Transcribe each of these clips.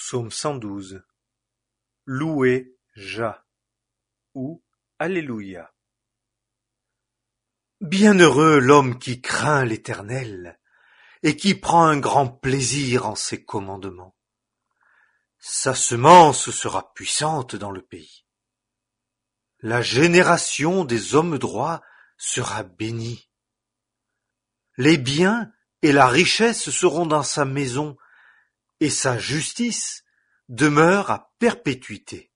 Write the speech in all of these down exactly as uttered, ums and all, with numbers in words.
Psaume cent douze. Louez Jah ou Alléluia. Bienheureux l'homme qui craint l'Éternel et qui prend un grand plaisir en ses commandements. Sa semence sera puissante dans le pays. La génération des hommes droits sera bénie. Les biens et la richesse seront dans sa maison, et sa justice demeure à perpétuité.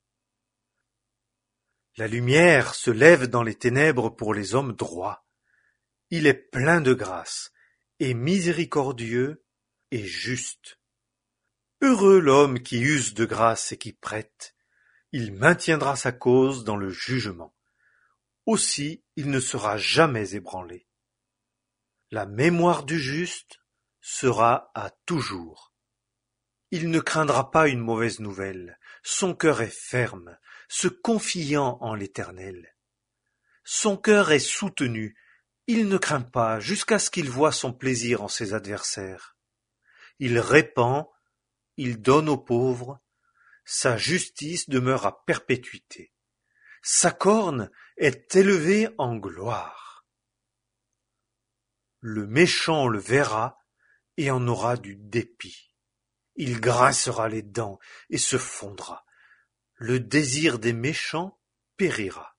La lumière se lève dans les ténèbres pour les hommes droits. Il est plein de grâce, et miséricordieux et juste. Heureux l'homme qui use de grâce et qui prête. Il maintiendra sa cause dans le jugement. Aussi il ne sera jamais ébranlé. La mémoire du juste sera à toujours. Il ne craindra pas une mauvaise nouvelle, son cœur est ferme, se confiant en l'Éternel. Son cœur est soutenu, il ne craint pas jusqu'à ce qu'il voie son plaisir en ses adversaires. Il répand, il donne aux pauvres, sa justice demeure à perpétuité. Sa corne est élevée en gloire. Le méchant le verra et en aura du dépit. Il grincera les dents et se fondra. Le désir des méchants périra.